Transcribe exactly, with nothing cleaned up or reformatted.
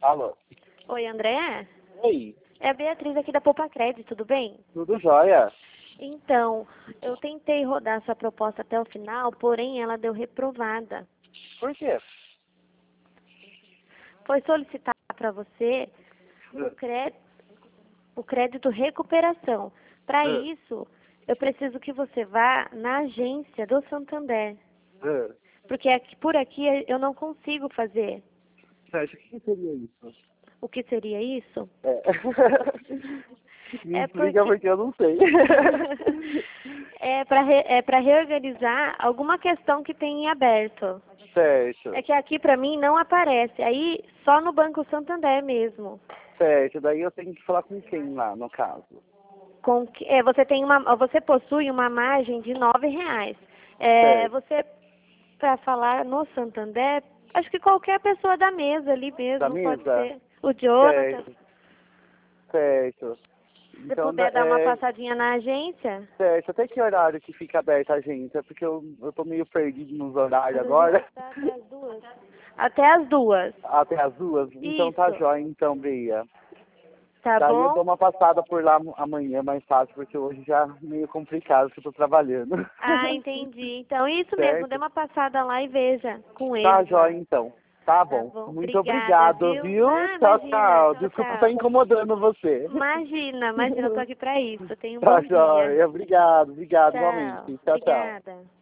Alô? Oi, André? Oi, É a Beatriz aqui da Poupa Crédito, tudo bem? tudo jóia? Então, eu tentei rodar sua proposta até o final, porém ela deu reprovada. Por quê? Foi solicitar para você o crédito, o crédito recuperação. Para Ah, isso, eu preciso que você vá na agência do Santander, ah. porque aqui, por aqui eu não consigo fazer. Você acha que seria isso? O que seria isso? É. Me É explica porque porque eu não sei. é para re... é para reorganizar alguma questão que tem em aberto. Certo, É que aqui para mim não aparece. Aí só no Banco Santander mesmo. certo. Daí eu tenho que falar com quem lá, no caso? Com que... é, você tem uma, você possui uma margem de nove reais. É, Certo. você para falar no Santander, acho que qualquer pessoa da mesa ali Da mesmo pode mesa? ser. O Jonathan, Certo, certo. se Então, da- puder dar uma é, passadinha na agência. certo. Até que horário que fica aberta a agência? Porque eu, eu tô meio perdido nos horários agora. Tá até as duas. Até as duas. Até as duas? Então tá Isso. jóia, então, Bria. Tá Daí eu dou bom? uma passada por lá amanhã, mais fácil, porque hoje já é meio complicado, porque eu tô trabalhando. Ah, entendi. Então, isso mesmo, dê Certo? uma passada lá e veja com Tá eles jóia, lá. então. Tá Tá bom. bom. Muito Obrigada, obrigado, viu? viu? Ah, Tchau, imagina. tchau. Tchau, Desculpa estar tchau. incomodando você. Imagina, imagina, eu tô aqui pra isso. Tenha um Tá bom dia. jóia. Obrigado, obrigado, Tchau. igualmente. Tchau, tchau. Obrigada.